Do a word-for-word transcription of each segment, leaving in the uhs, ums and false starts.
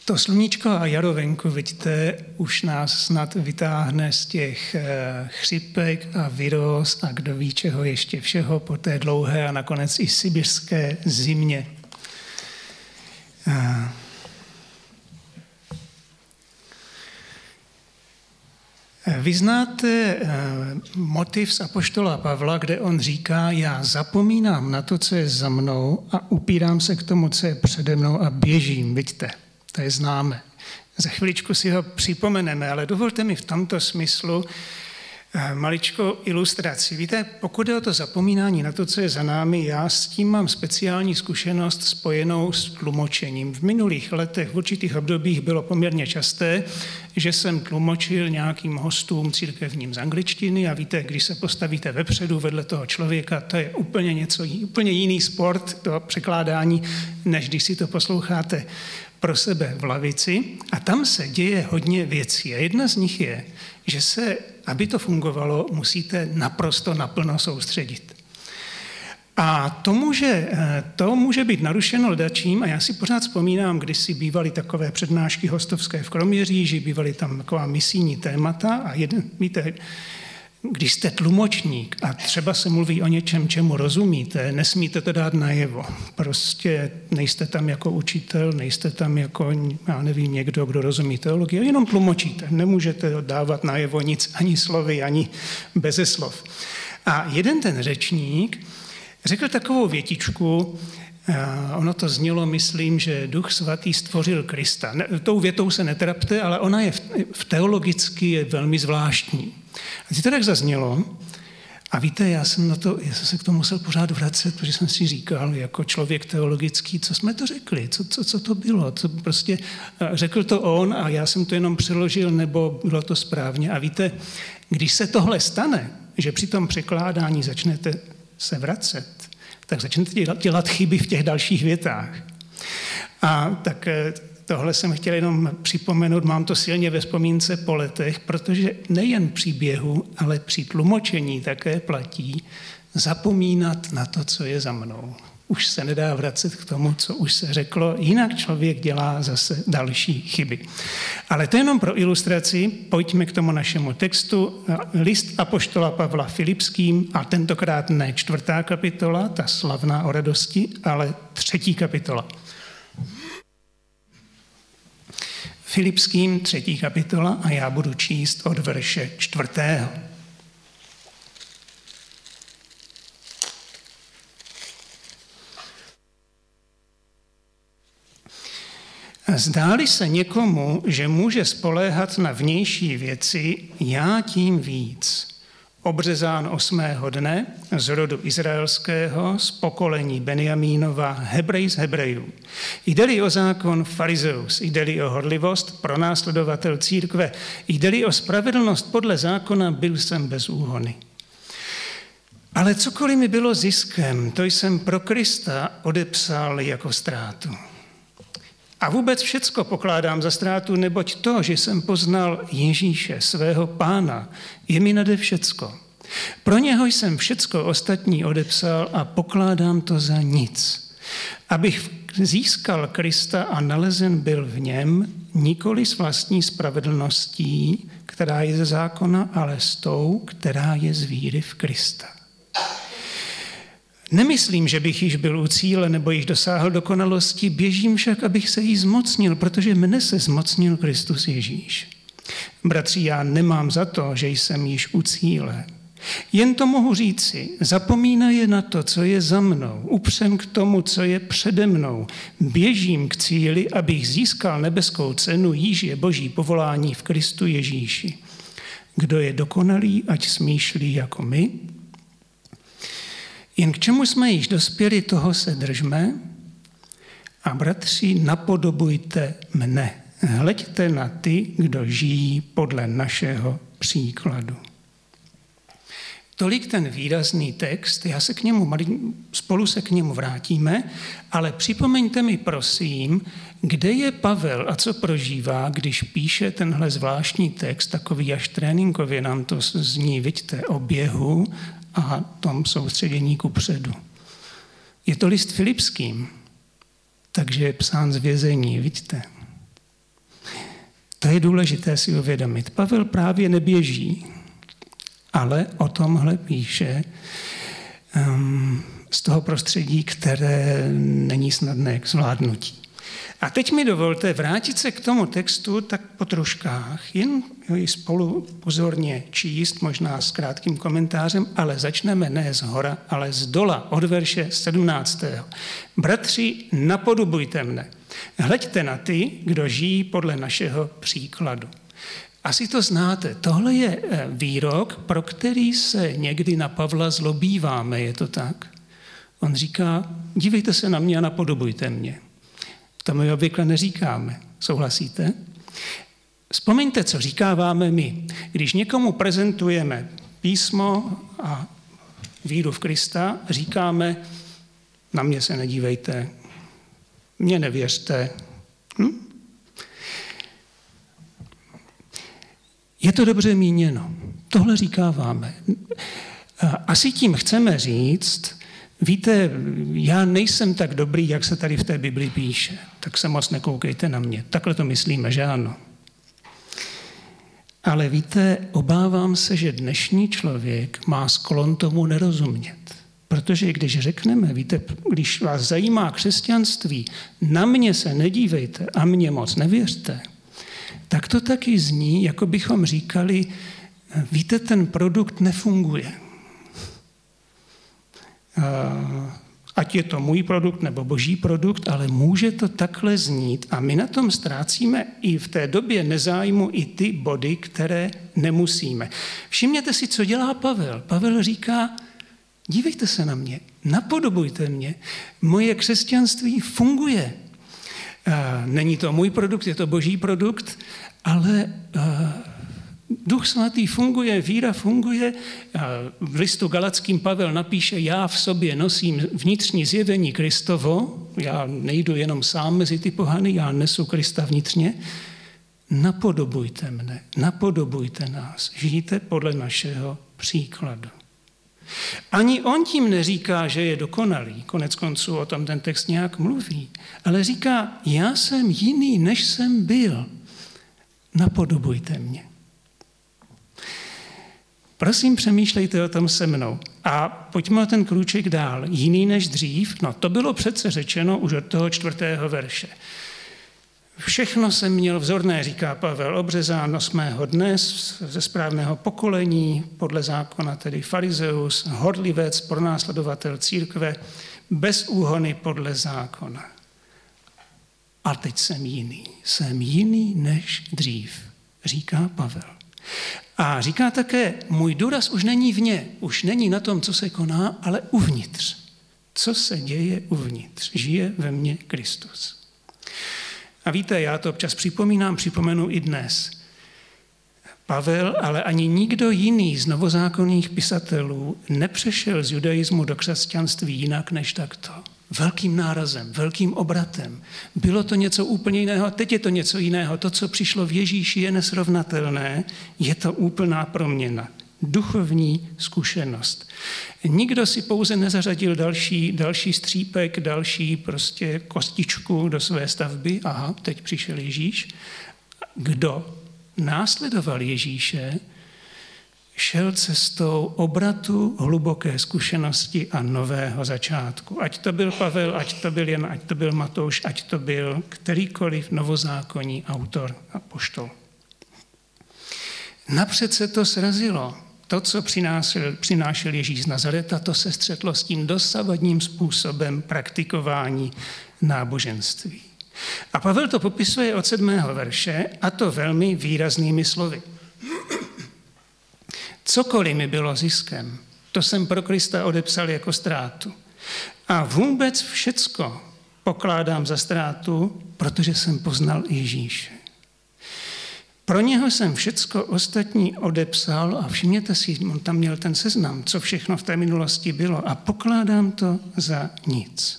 To sluníčko a jaro venku, vidíte, už nás snad vytáhne z těch chřipek a viróz a kdo ví čeho ještě všeho po té dlouhé a nakonec i sibirské zimě. Vy znáte motiv z apoštola Pavla, kde on říká, já zapomínám na to, co je za mnou a upírám se k tomu, co je přede mnou a běžím, vidíte. To je známe. Za chviličku si ho připomeneme, ale dovolte mi v tomto smyslu maličkou ilustraci. Víte, pokud je o to zapomínání na to, co je za námi, já s tím mám speciální zkušenost spojenou s tlumočením. V minulých letech v určitých obdobích bylo poměrně časté, že jsem tlumočil nějakým hostům církevním z angličtiny a víte, když se postavíte vepředu vedle toho člověka, to je úplně něco, úplně jiný sport, to překládání, než když si to posloucháte pro sebe v lavici a tam se děje hodně věcí. A jedna z nich je, že se, aby to fungovalo, musíte naprosto naplno soustředit. A to může, to může být narušeno ledačím a já si pořád vzpomínám, když si bývaly takové přednášky hostovské v Kroměříži, bývaly tam taková misijní témata a jeden, víte, když jste tlumočník a třeba se mluví o něčem, čemu rozumíte, nesmíte to dát najevo. Prostě nejste tam jako učitel, nejste tam jako, já nevím, někdo, kdo rozumí teologii, jenom tlumočíte. Nemůžete dávat najevo nic, ani slovy, ani beze slov. A jeden ten řečník řekl takovou větičku, ono to znělo, myslím, že Duch svatý stvořil Krista. Ne, tou větou se netrapte, ale ona je v, v teologicky je velmi zvláštní. A to tak zaznělo a víte, já jsem, na to, já jsem se k tomu musel pořád vracet, protože jsem si říkal, jako člověk teologický, co jsme to řekli, co, co, co to bylo, co prostě řekl to on a já jsem to jenom přeložil, nebo bylo to správně. A víte, když se tohle stane, že při tom překládání začnete se vracet, tak začnete dělat, dělat chyby v těch dalších větách. A tak tohle jsem chtěl jenom připomenout, mám to silně ve vzpomínce po letech, protože nejen při běhu, ale při tlumočení také platí zapomínat na to, co je za mnou. Už se nedá vracet k tomu, co už se řeklo, jinak člověk dělá zase další chyby. Ale to jenom pro ilustraci, pojďme k tomu našemu textu. List apoštola Pavla Filipským, a tentokrát ne čtvrtá kapitola, ta slavná o radosti, ale třetí kapitola. Filipským třetí kapitola a já budu číst od verše čtvrtého. Zdáli se někomu, že může spoléhat na vnější věci, já tím víc. Obřezán osmého dne z rodu izraelského, z pokolení Benjamínova, Hebrej z Hebrejů. Jde-li o zákon, farizeus, jde-li o horlivost, pronásledovatel církve, jde-li o spravedlnost podle zákona, byl jsem bez úhony. Ale cokoliv mi bylo ziskem, to jsem pro Krista odepsal jako ztrátu. A vůbec všecko pokládám za ztrátu, neboť to, že jsem poznal Ježíše, svého Pána, je mi nade všecko. Pro něho jsem všecko ostatní odepsal a pokládám to za nic. Abych získal Krista a nalezen byl v něm, nikoli s vlastní spravedlností, která je ze zákona, ale s tou, která je z víry v Krista. Nemyslím, že bych již byl u cíle nebo již dosáhl dokonalosti, běžím však, abych se jí zmocnil, protože mne se zmocnil Kristus Ježíš. Bratři, já nemám za to, že jsem již u cíle. Jen to mohu říci, zapomínaje na to, co je za mnou, upřem k tomu, co je přede mnou. Běžím k cíli, abych získal nebeskou cenu, jíž je boží povolání v Kristu Ježíši. Kdo je dokonalý, ať smýšlí jako my. Jen k čemu jsme již dospěli, toho se držme a bratři, napodobujte mne. Hleďte na ty, kdo žijí podle našeho příkladu. Tolik ten výrazný text, já se k němu, spolu se k němu vrátíme, ale připomeňte mi prosím, kde je Pavel a co prožívá, když píše tenhle zvláštní text, takový až tréninkově nám to zní, vidíte, o běhu a tom soustředění kupředu. Je to list Filipským, takže je psán z vězení, vidíte. To je důležité si uvědomit. Pavel právě neběží, ale o tomhle píše um, z toho prostředí, které není snadné k zvládnutí. A teď mi dovolte vrátit se k tomu textu tak po troškách, jen ji spolu pozorně číst, možná s krátkým komentářem, ale začneme ne z hora, ale z dola, od verše sedmnáctého. Bratři, napodobujte mne. Hleďte na ty, kdo žijí podle našeho příkladu. Asi to znáte. Tohle je výrok, pro který se někdy na Pavla zlobíváme, je to tak? On říká, dívejte se na mě a napodobujte mě. To my obvykle neříkáme. Souhlasíte? Vzpomeňte, co říkáváme my. Když někomu prezentujeme písmo a víru v Krista, říkáme, na mě se nedívejte, mě nevěřte. Hm? Je to dobře míněno. Tohle říkáváme. Asi tím chceme říct, víte, já nejsem tak dobrý, jak se tady v té Bibli píše, tak se moc nekoukejte na mě. Takhle to myslíme, že ano. Ale víte, obávám se, že dnešní člověk má sklon tomu nerozumět. Protože když řekneme, víte, když vás zajímá křesťanství, na mě se nedívejte a mě moc nevěřte, tak to taky zní, jako bychom říkali, víte, ten produkt nefunguje. Ať je to můj produkt nebo boží produkt, ale může to takhle znít a my na tom ztrácíme i v té době nezájmu i ty body, které nemusíme. Všimněte si, co dělá Pavel. Pavel říká, dívejte se na mě, napodobujte mě, moje křesťanství funguje. Není to můj produkt, je to boží produkt, ale Duch svatý funguje, víra funguje. V listu Galackým Pavel napíše, já v sobě nosím vnitřní zjevení Kristovo, já nejdu jenom sám mezi ty pohany, já nesu Krista vnitřně. Napodobujte mne, napodobujte nás, žijte podle našeho příkladu. Ani on tím neříká, že je dokonalý, konec konců o tom ten text nějak mluví, ale říká, já jsem jiný, než jsem byl, napodobujte mě. Prosím, přemýšlejte o tom se mnou. A pojďme o ten krůček dál. Jiný než dřív? No to bylo přece řečeno už od toho čtvrtého verše. Všechno jsem měl vzorné, říká Pavel, obřezán osmého dne ze správného pokolení, podle zákona tedy farizeus, horlivec, pronásledovatel církve, bez úhony podle zákona. A teď jsem jiný. Jsem jiný než dřív, říká Pavel. A říká také, můj důraz už není vně, už není na tom, co se koná, ale uvnitř. Co se děje uvnitř? Žije ve mně Kristus. A víte, já to občas připomínám, připomenu i dnes. Pavel, ale ani nikdo jiný z novozákonních pisatelů nepřešel z judaismu do křesťanství jinak než takto. Velkým nárazem, velkým obratem. Bylo to něco úplně jiného, teď je to něco jiného. To, co přišlo v Ježíši, je nesrovnatelné, je to úplná proměna. Duchovní zkušenost. Nikdo si pouze nezařadil další, další střípek, další prostě kostičku do své stavby. Aha, teď přišel Ježíš. Kdo následoval Ježíše, šel cestou obratu, hluboké zkušenosti a nového začátku. Ať to byl Pavel, ať to byl Jan, ať to byl Matouš, ať to byl kterýkoliv novozákonní autor a apoštol. Napřed se to srazilo. To, co přinášel, přinášel Ježíš z Nazareta, to se střetlo s tím dosavadním způsobem praktikování náboženství. A Pavel to popisuje od sedmého verše, a to velmi výraznými slovy. Cokoliv mi bylo ziskem, to jsem pro Krista odepsal jako ztrátu. A vůbec všecko pokládám za ztrátu, protože jsem poznal Ježíše. Pro něho jsem všecko ostatní odepsal a všimněte si, on tam měl ten seznam, co všechno v té minulosti bylo a pokládám to za nic.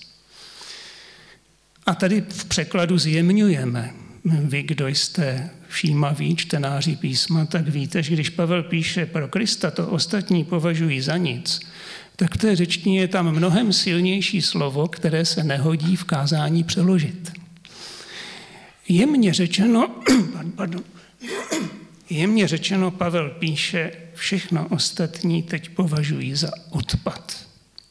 A tady v překladu zjemňujeme. Vy, kdo jste všímaví čtenáři písma, tak víte, že když Pavel píše pro Krista to ostatní považují za nic, tak v té řečtině je tam mnohem silnější slovo, které se nehodí v kázání přeložit. Jemně řečeno, pardon, jemně řečeno Pavel píše, všechno ostatní teď považuji za odpad,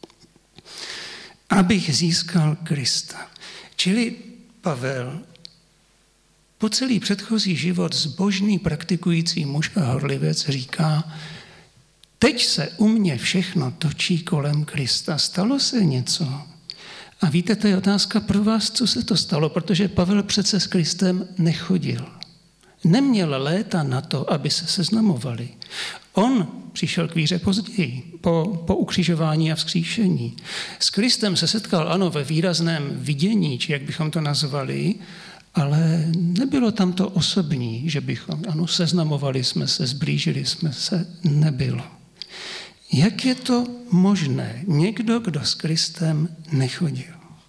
abych získal Krista. Čili Pavel po celý předchozí život zbožný praktikující muž a horlivec říká, teď se u mě všechno točí kolem Krista. Stalo se něco? A víte, to je otázka pro vás, co se to stalo, protože Pavel přece s Kristem nechodil. Neměl léta na to, aby se seznamovali. On přišel k víře později, po, po ukřižování a vzkříšení. S Kristem se setkal, ano, ve výrazném vidění, či jak bychom to nazvali, ale nebylo tam to osobní, že bychom, ano, seznamovali jsme se, zblížili jsme se, nebylo. Jak je to možné? Někdo, kdo s Kristem nechodil.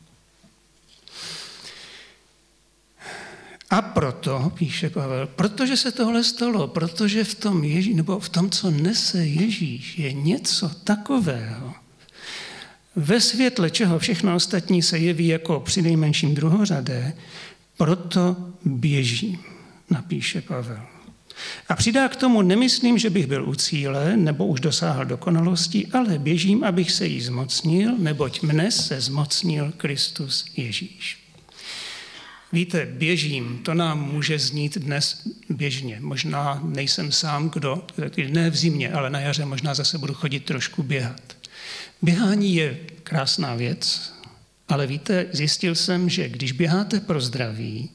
A proto, píše Pavel, protože se tohle stalo, protože v tom, Ježí, nebo v tom, co nese Ježíš, je něco takového, ve světle čeho všechno ostatní se jeví jako přinejmenším druhořadé, proto běžím, napíše Pavel. A přidá k tomu, nemyslím, že bych byl u cíle, nebo už dosáhl dokonalosti, ale běžím, abych se jí zmocnil, neboť mne se zmocnil Kristus Ježíš. Víte, běžím, to nám může znít dnes běžně. Možná nejsem sám, kdo, ne v zimě, ale na jaře možná zase budu chodit trošku běhat. Běhání je krásná věc, ale víte, zjistil jsem, že když běháte pro zdraví,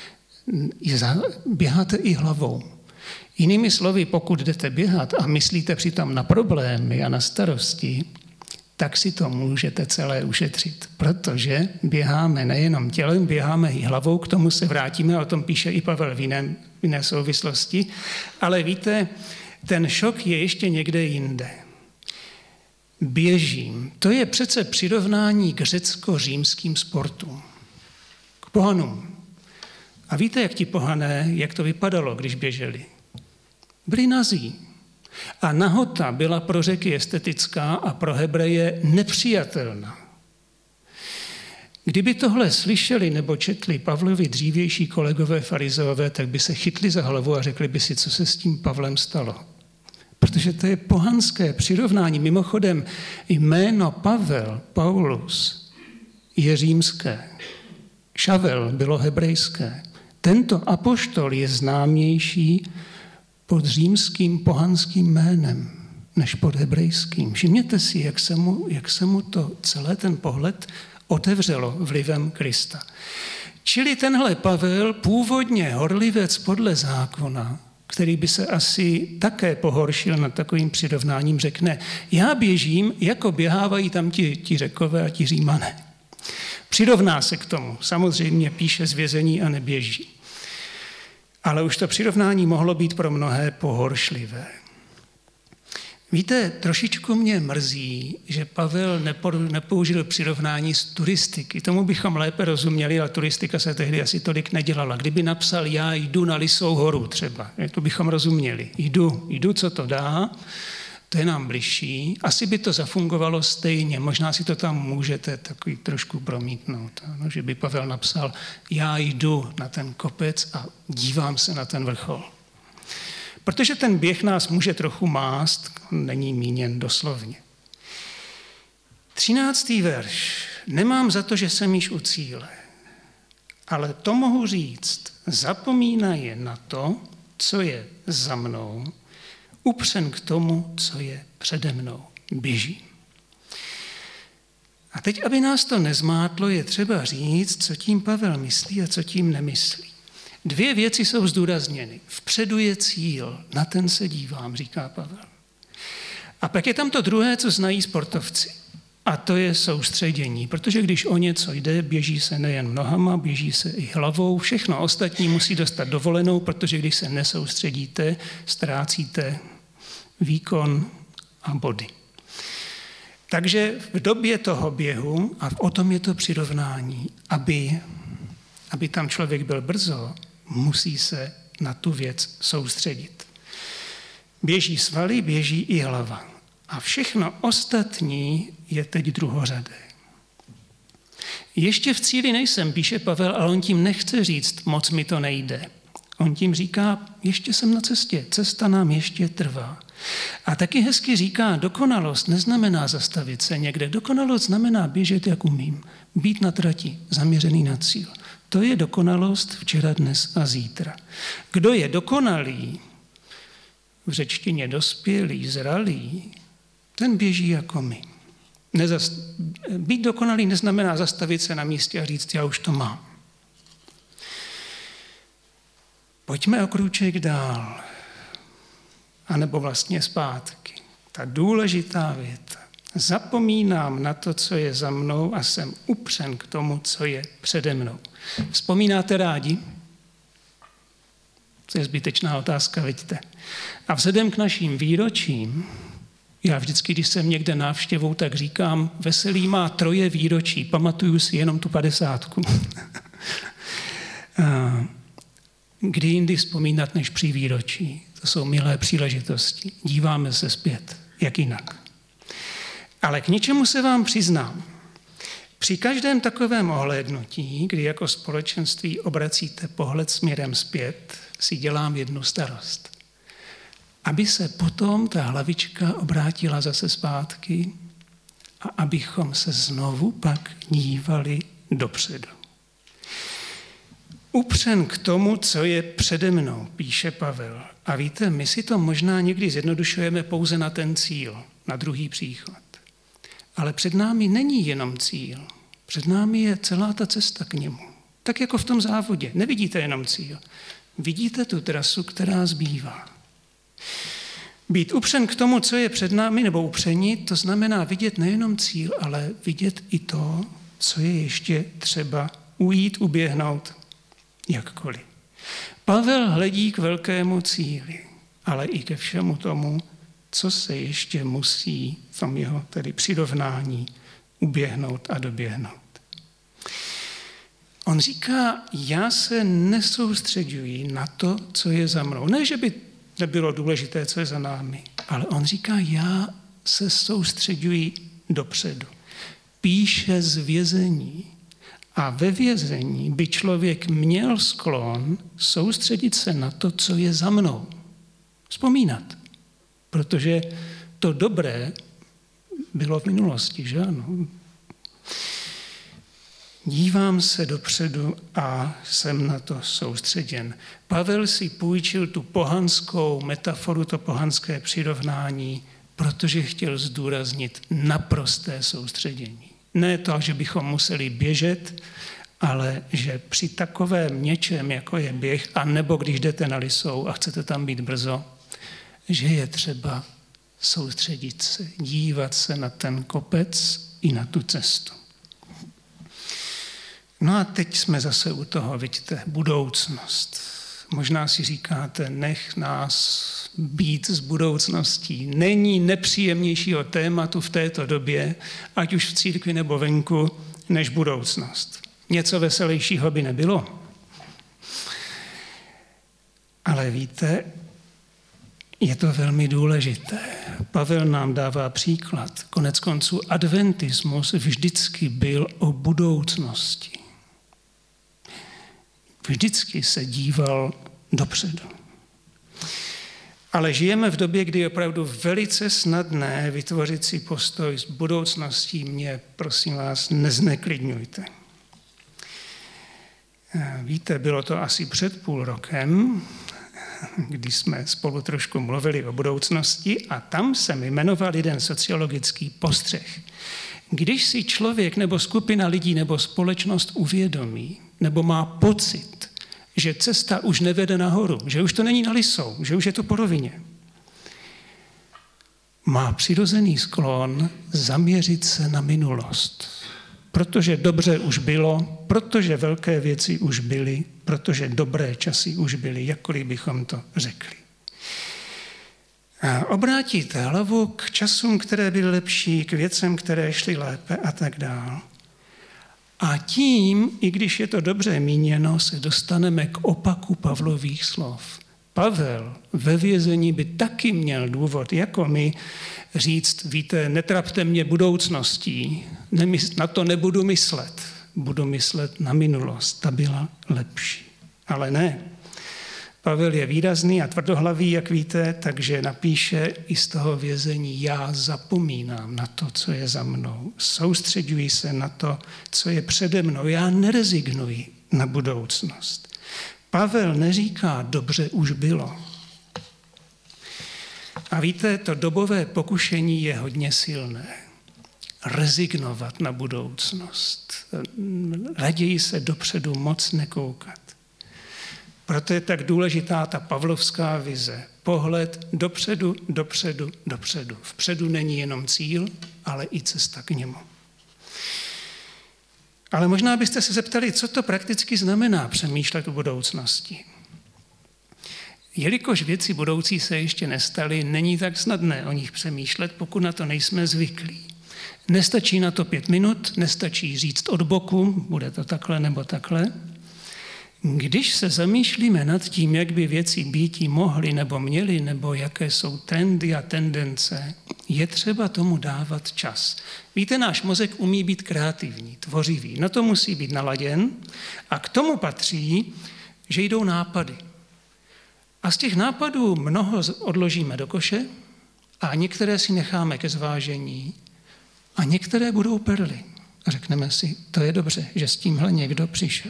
běháte i hlavou. Jinými slovy, pokud jdete běhat a myslíte přitom na problémy a na starosti, tak si to můžete celé ušetřit, protože běháme nejenom tělem, běháme i hlavou, k tomu se vrátíme, o tom píše i Pavel v jiné, v jiné souvislosti, ale víte, ten šok je ještě někde jinde. Běžím, to je přece přirovnání k řecko-římským sportům, k pohanům. A víte, jak ti pohané, jak to vypadalo, když běželi? Byli nazí. A nahota byla pro Řeky estetická a pro Hebreje nepřijatelná. Kdyby tohle slyšeli nebo četli Pavlovi dřívější kolegové farizeové, tak by se chytli za hlavu a řekli by si, co se s tím Pavlem stalo. Protože to je pohanské přirovnání. Mimochodem jméno Pavel, Paulus, je římské. Šavel bylo hebrejské. Tento apoštol je známější pod římským pohanským jménem, než pod hebrejským. Všimněte si, jak se mu, jak se mu to celé ten pohled otevřelo vlivem Krista. Čili tenhle Pavel, původně horlivec podle zákona, který by se asi také pohoršil nad takovým přirovnáním, řekne, já běžím, jako běhávají tam ti, ti Řekové a ti Římané. Přirovná se k tomu, samozřejmě píše z vězení a neběží. Ale už to přirovnání mohlo být pro mnohé pohoršlivé. Víte, trošičku mě mrzí, že Pavel nepoužil přirovnání z turistiky. Tomu bychom lépe rozuměli, ale turistika se tehdy asi tolik nedělala. Kdyby napsal, já jdu na Lisou horu třeba, to bychom rozuměli. Jdu, jdu, co to dá, to je nám bližší. Asi by to zafungovalo stejně, možná si to tam můžete takový trošku promítnout. Ano, že by Pavel napsal, já jdu na ten kopec a dívám se na ten vrchol. Protože ten běh nás může trochu mást, není míněn doslovně. Třináctý verš. Nemám za to, že jsem již u cíle, ale to mohu říct, zapomínají na to, co je za mnou, upřen k tomu, co je přede mnou. Běžím. A teď, aby nás to nezmátlo, je třeba říct, co tím Pavel myslí a co tím nemyslí. Dvě věci jsou zdůrazněny. Vpředu je cíl, na ten se dívám, říká Pavel. A pak je tam to druhé, co znají sportovci. A to je soustředění, protože když o něco jde, běží se nejen nohama, běží se i hlavou, všechno ostatní musí dostat dovolenou, protože když se nesoustředíte, ztrácíte výkon a body. Takže v době toho běhu, a o tom je to přirovnání, aby, aby tam člověk byl brzo, musí se na tu věc soustředit. Běží svaly, běží i hlava. A všechno ostatní je teď druhořadé. Ještě v cíli nejsem, píše Pavel, ale on tím nechce říct, moc mi to nejde. On tím říká, ještě jsem na cestě, cesta nám ještě trvá. A taky hezky říká, dokonalost neznamená zastavit se někde. Dokonalost znamená běžet, jak umím. Být na trati, zaměřený na cíl. To je dokonalost včera, dnes a zítra. Kdo je dokonalý, v řečtině dospělý, zralý, ten běží jako my. Nezast... Být dokonalý neznamená zastavit se na místě a říct, já už to mám. Pojďme o krůček dál, anebo vlastně zpátky. Ta důležitá věta. Zapomínám na to, co je za mnou a jsem upřen k tomu, co je přede mnou. Vzpomínáte rádi? To je zbytečná otázka, vidíte. A vzhledem k našim výročím, já vždycky, když jsem někde návštěvou, tak říkám, veselý má troje výročí, pamatuju si jenom tu padesátku. Kdy jindy vzpomínat než při výročí? To jsou milé příležitosti. Díváme se zpět, jak jinak. Ale k něčemu se vám přiznám. Při každém takovém ohlédnutí, kdy jako společenství obracíte pohled směrem zpět, si dělám jednu starost. Aby se potom ta hlavička obrátila zase zpátky a abychom se znovu pak dívali dopředu. Upřen k tomu, co je přede mnou, píše Pavel. A víte, my si to možná někdy zjednodušujeme pouze na ten cíl, na druhý příchod. Ale před námi není jenom cíl. Před námi je celá ta cesta k němu. Tak jako v tom závodě. Nevidíte jenom cíl. Vidíte tu trasu, která zbývá. Být upřen k tomu, co je před námi, nebo upření, to znamená vidět nejenom cíl, ale vidět i to, co je ještě třeba ujít, uběhnout, jakkoliv. Pavel hledí k velkému cíli, ale i ke všemu tomu, co se ještě musí v tom jeho tedy přirovnání uběhnout a doběhnout. On říká, já se nesoustředuji na to, co je za mnou. Ne, že by nebylo důležité, co je za námi, ale on říká, já se soustředuji dopředu. Píše z vězení. A ve vězení by člověk měl sklon soustředit se na to, co je za mnou. Vzpomínat. Protože to dobré bylo v minulosti, že ano? Dívám se dopředu a jsem na to soustředěn. Pavel si půjčil tu pohanskou metaforu, to pohanské přirovnání, protože chtěl zdůraznit naprosté soustředění. Ne to, že bychom museli běžet, ale že při takovém něčem, jako je běh, a nebo když jdete na Lisou a chcete tam být brzo, že je třeba soustředit se, dívat se na ten kopec i na tu cestu. No a teď jsme zase u toho, vidíte, budoucnost. Možná si říkáte, nech nás být s budoucností. Není nepříjemnějšího tématu v této době, ať už v církvi nebo venku, než budoucnost. Něco veselějšího by nebylo. Ale víte, je to velmi důležité. Pavel nám dává příklad. Konec konců adventismus vždycky byl o budoucnosti. Vždycky se díval dopředu. Ale žijeme v době, kdy je opravdu velice snadné vytvořit si postoj s budoucností. Mě, prosím vás, nezneklidňujte. Víte, bylo to asi před půl rokem, kdy jsme spolu trošku mluvili o budoucnosti a tam jsem jmenoval jeden sociologický postřeh. Když si člověk nebo skupina lidí nebo společnost uvědomí nebo má pocit, že cesta už nevede nahoru, že už to není na Lisou, že už je to po rovině, má přirozený sklon zaměřit se na minulost. Protože dobře už bylo, protože velké věci už byly, protože dobré časy už byly, jakkoliv bychom to řekli. A obrátit hlavu k časům, které byly lepší, k věcem, které šly lépe a tak dál. A tím, i když je to dobře míněno, se dostaneme k opaku Pavlových slov. Pavel ve vězení by taky měl důvod, jako my, říct, víte, netrapte mě budoucností, na to nebudu myslet, budu myslet na minulost, ta byla lepší. Ale ne. Pavel je výrazný a tvrdohlavý, jak víte, takže napíše i z toho vězení: já zapomínám na to, co je za mnou. Soustředuji se na to, co je přede mnou. Já nerezignuji na budoucnost. Pavel neříká, dobře už bylo. A víte, to dobové pokušení je hodně silné. Rezignovat na budoucnost. Raději se dopředu moc nekoukat. Proto je tak důležitá ta pavlovská vize. Pohled dopředu, dopředu, dopředu. Vpředu není jenom cíl, ale i cesta k němu. Ale možná byste se zeptali, co to prakticky znamená přemýšlet o budoucnosti. Jelikož věci budoucí se ještě nestaly, není tak snadné o nich přemýšlet, pokud na to nejsme zvyklí. Nestačí na to pět minut, nestačí říct od boku, bude to takhle nebo takhle. Když se zamýšlíme nad tím, jak by věci býti mohly nebo měly, nebo jaké jsou trendy a tendence, je třeba tomu dávat čas. Víte, náš mozek umí být kreativní, tvořivý, na to musí být naladěn a k tomu patří, že jdou nápady. A z těch nápadů mnoho odložíme do koše a některé si necháme ke zvážení a některé budou perly. A řekneme si, to je dobře, že s tímhle někdo přišel.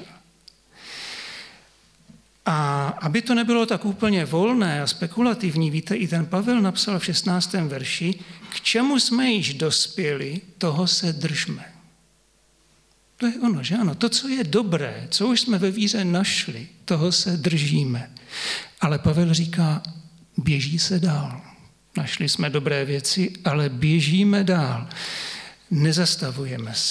A aby to nebylo tak úplně volné a spekulativní, víte, i ten Pavel napsal v šestnáctém verši, k čemu jsme již dospěli, toho se držme. To je ono, že ano, to, co je dobré, co už jsme ve víře našli, toho se držíme. Ale Pavel říká, běží se dál. Našli jsme dobré věci, ale běžíme dál. Nezastavujeme se.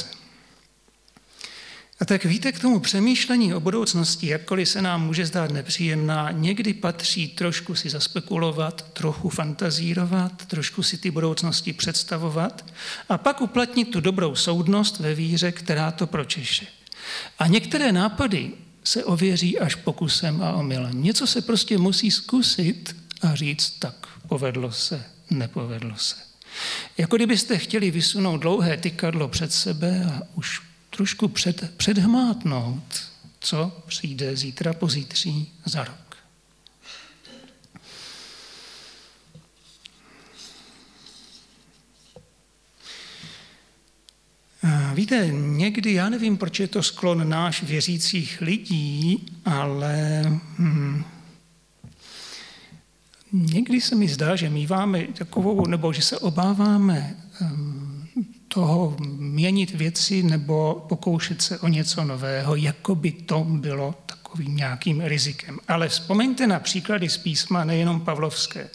A tak víte, k tomu přemýšlení o budoucnosti, jakkoliv se nám může zdát nepříjemná, někdy patří trošku si zaspekulovat, trochu fantazírovat, trošku si ty budoucnosti představovat a pak uplatnit tu dobrou soudnost ve víře, která to pročeše. A některé nápady se ověří až pokusem a omylem. Něco se prostě musí zkusit a říct, tak povedlo se, nepovedlo se. Jako kdybyste chtěli vysunout dlouhé tykadlo před sebe a už trošku před, předhmátnout, co přijde zítra, pozítří, za rok. A víte, někdy, já nevím, proč je to sklon náš věřících lidí, ale hm, někdy se mi zdá, že míváme takovou, nebo že se obáváme hm, toho měnit věci nebo pokoušet se o něco nového, jako by to bylo takovým nějakým rizikem. Ale vzpomeňte na příklady z písma, nejenom pavlovské.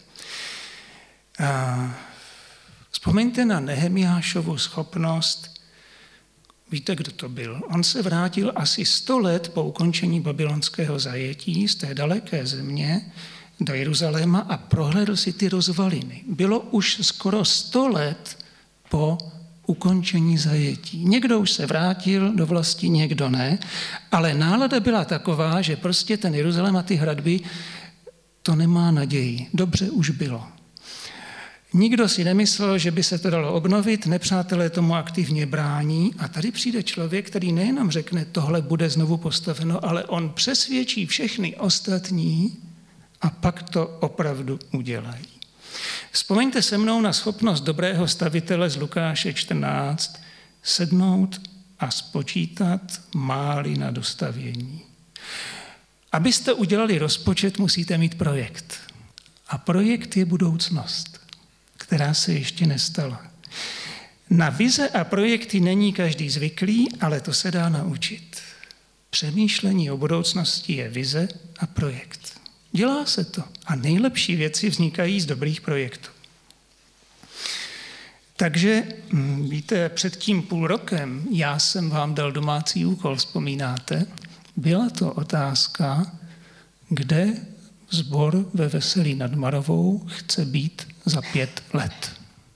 Vzpomeňte na Nehemiášovu schopnost. Víte, kdo to byl? On se vrátil asi sto let po ukončení babylonského zajetí z té daleké země do Jeruzaléma a prohlédl si ty rozvaliny. Bylo už skoro sto let po ukončení zajetí. Někdo už se vrátil do vlasti, někdo ne, ale nálada byla taková, že prostě ten Jeruzalém a ty hradby, to nemá naději. Dobře už bylo. Nikdo si nemyslel, že by se to dalo obnovit, nepřátelé tomu aktivně brání a tady přijde člověk, který nejenom řekne, tohle bude znovu postaveno, ale on přesvědčí všechny ostatní a pak to opravdu udělají. Vzpomeňte se mnou na schopnost dobrého stavitele z Lukáše čtrnáct sednout a spočítat mály na dostavění. Abyste udělali rozpočet, musíte mít projekt. A projekt je budoucnost, která se ještě nestala. Na vize a projekty není každý zvyklý, ale to se dá naučit. Přemýšlení o budoucnosti je vize a projekt. Dělá se to a nejlepší věci vznikají z dobrých projektů. Takže, víte, před tím půl rokem já jsem vám dal domácí úkol, vzpomínáte? Byla to otázka, kde sbor ve Veselí nad Moravou chce být za pět let.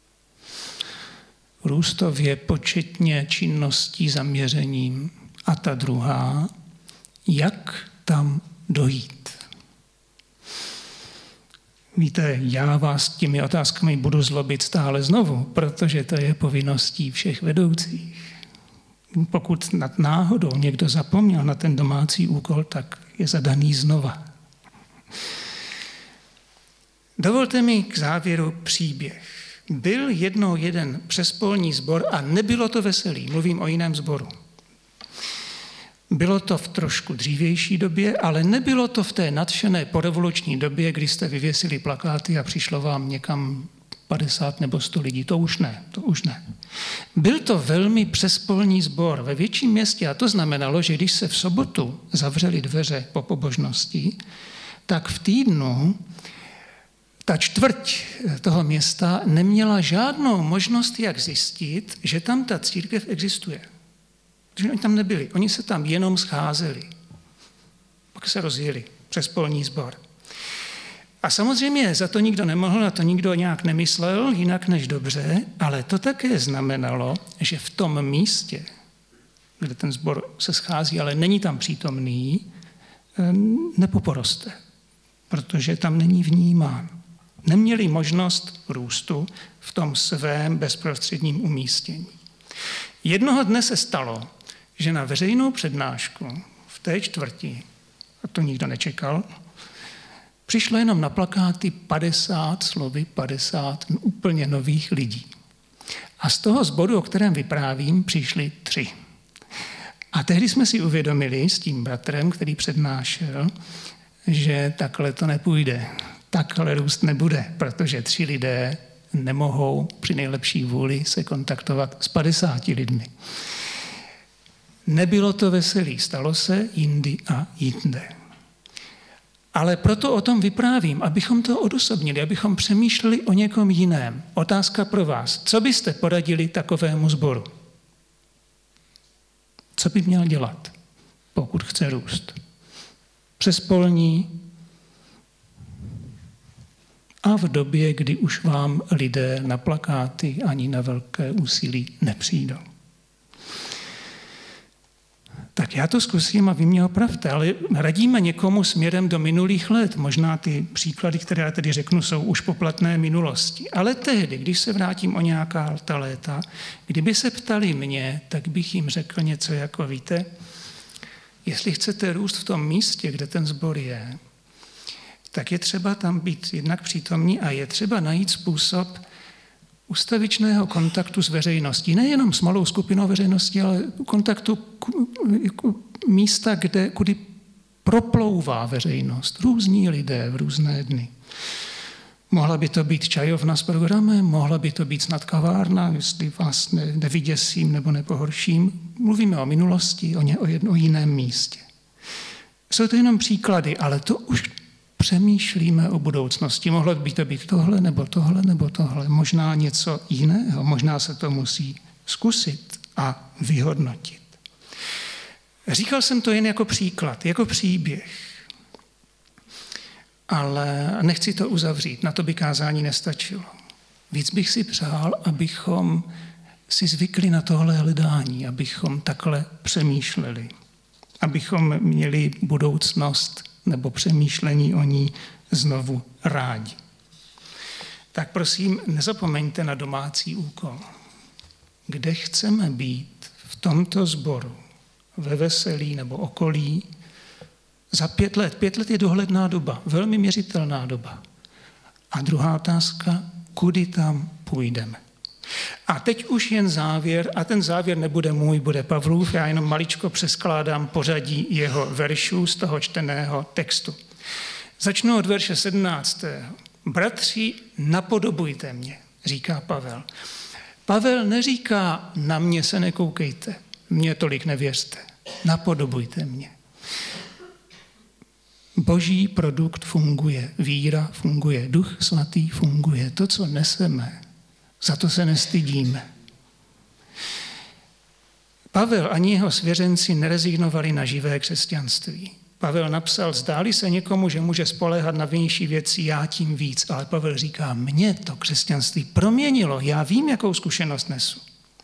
Růstově, početně, činností, zaměřením. A ta druhá, jak tam dojít. Víte, já vás těmi otázkami budu zlobit stále znovu, protože to je povinností všech vedoucích. pokud nad náhodou někdo zapomněl na ten domácí úkol, tak je zadaný znova. Dovolte mi k závěru příběh. Byl jednou jeden přespolní sbor a nebylo to veselý, mluvím o jiném sboru. Bylo to v trošku dřívější době, ale nebylo to v té nadšené porevoluční době, kdy jste vyvěsili plakáty a přišlo vám někam padesát nebo sto lidí. To už ne, to už ne. Byl to velmi přespolní sbor ve větším městě a to znamenalo, že když se v sobotu zavřely dveře po pobožnosti, tak v týdnu ta čtvrť toho města neměla žádnou možnost, jak zjistit, že tam ta církev existuje. Protože oni tam nebyli, oni se tam jenom scházeli. Pak se rozjeli přes polní sbor. A samozřejmě za to nikdo nemohl, na to nikdo nějak nemyslel, jinak než dobře, ale to také znamenalo, že v tom místě, kde ten sbor se schází, ale není tam přítomný, nepoporoste, protože tam není vnímán. Neměli možnost růstu v tom svém bezprostředním umístění. Jednoho dne se stalo, že na veřejnou přednášku v té čtvrti, a to nikdo nečekal, přišlo jenom na plakáty padesát slovy, padesát úplně nových lidí. A z toho sboru, o kterém vyprávím, přišli tři. A tehdy jsme si uvědomili s tím bratrem, který přednášel, že takhle to nepůjde. Takhle růst nebude, protože tři lidé nemohou při nejlepší vůli se kontaktovat s padesáti lidmi. Nebylo to veselý, stalo se jindy a jinde. Ale proto o tom vyprávím, abychom to odosobnili, abychom přemýšleli o někom jiném. Otázka pro vás. Co byste poradili takovému sboru? Co by měl dělat, pokud chce růst? Přespolní a v době, kdy už vám lidé na plakáty ani na velké úsilí nepřijdou. Tak já to zkusím a vy mě opravte, ale radíme někomu směrem do minulých let. Možná ty příklady, které já tedy řeknu, jsou už poplatné minulosti. Ale tehdy, když se vrátím o nějaká ta léta, kdyby se ptali mě, tak bych jim řekl něco jako, víte, jestli chcete růst v tom místě, kde ten sbor je, tak je třeba tam být jednak přítomní a je třeba najít způsob ustavičného kontaktu s veřejností. Nejenom s malou skupinou veřejnosti, ale kontaktu k, jako místa, kde, kudy proplouvá veřejnost. Různí lidé v různé dny. Mohla by to být čajovna s programem, mohla by to být snad kavárna, jestli vás ne, nevyděsím nebo nepohorším. Mluvíme o minulosti, o, ně, o, jedno, o jiném místě. Jsou to jenom příklady, ale to už přemýšlíme o budoucnosti. Mohlo by to být tohle, nebo tohle, nebo tohle. Možná něco jiného, možná se to musí zkusit a vyhodnotit. Říkal jsem to jen jako příklad, jako příběh. Ale nechci to uzavřít, na to by kázání nestačilo. Víc bych si přál, abychom si zvykli na tohle hledání, abychom takhle přemýšleli, abychom měli budoucnost nebo přemýšlení o ní znovu rádi. Tak prosím, nezapomeňte na domácí úkol. Kde chceme být v tomto sboru, ve Veselí nebo okolí, za pět let. Pět let je dohledná doba, velmi měřitelná doba. A druhá otázka, kudy tam půjdeme. A teď už jen závěr, a ten závěr nebude můj, bude Pavlův, já jenom maličko přeskládám pořadí jeho veršů z toho čteného textu. Začnu od verše sedmnáctého. Bratři, napodobujte mě, říká Pavel. Pavel neříká, na mě se nekoukejte, mě tolik nevěřte, napodobujte mě. Boží produkt funguje, víra funguje, Duch Svatý funguje, to, co neseme, za to se nestydíme. Pavel ani jeho svěřenci nerezignovali na živé křesťanství. Pavel napsal, zdáli se někomu, že může spoléhat na vnější věci, já tím víc. Ale Pavel říká, mě to křesťanství proměnilo, já vím, jakou zkušenost nesu.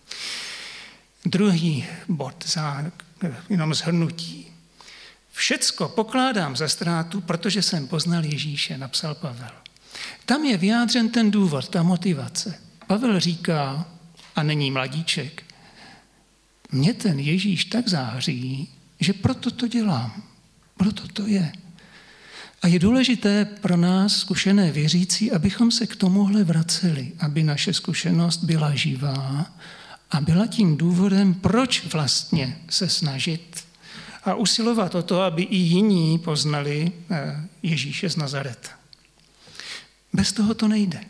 Druhý bod, za jenom shrnutí. Všecko pokládám za ztrátu, protože jsem poznal Ježíše, napsal Pavel. Tam je vyjádřen ten důvod, ta motivace. Pavel říká, a není mladíček, Mně ten Ježíš tak září, že proto to dělám. Proto to je. A je důležité pro nás, zkušené věřící, abychom se k tomuhle vraceli, aby naše zkušenost byla živá a byla tím důvodem, proč vlastně se snažit a usilovat o to, aby i jiní poznali Ježíše z Nazareta. Bez toho to nejde.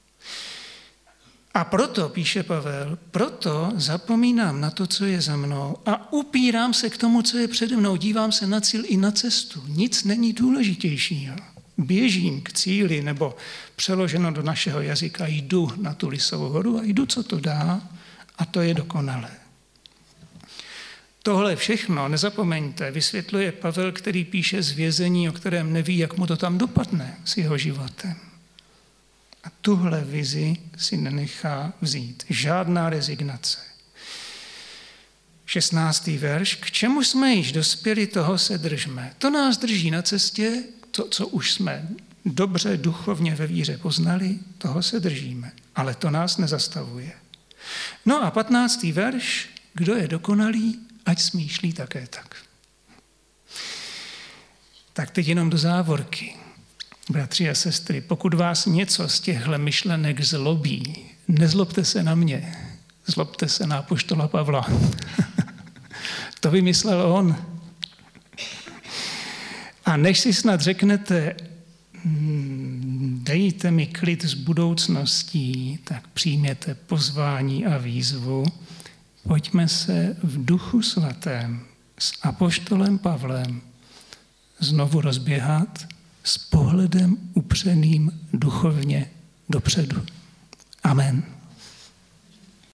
A proto, píše Pavel, proto zapomínám na to, co je za mnou a upírám se k tomu, co je přede mnou. Dívám se na cíl i na cestu. Nic není důležitějšího. Běžím k cíli, nebo přeloženo do našeho jazyka, jdu na tu Lisovou horu a jdu, co to dá, a to je dokonalé. Tohle všechno, nezapomeňte, vysvětluje Pavel, který píše z vězení, o kterém neví, jak mu to tam dopadne s jeho životem. A tuhle vizi si nenechá vzít. Žádná rezignace. šestnáctý verš. K čemu jsme již dospěli, toho se držme. To nás drží na cestě, to, co už jsme dobře duchovně ve víře poznali, toho se držíme. Ale to nás nezastavuje. No a patnáctý verš. Kdo je dokonalý, ať smýšlí také tak. Tak teď jenom do závorky. Bratři a sestry, pokud vás něco z těchto myšlenek zlobí, nezlobte se na mě, zlobte se na apoštola Pavla. To vymyslel on. A než si snad řeknete, dejte mi klid z budoucností, tak přijměte pozvání a výzvu. Pojďme se v Duchu Svatém s apoštolem Pavlem znovu rozběhat s pohledem upřeným duchovně dopředu. Amen.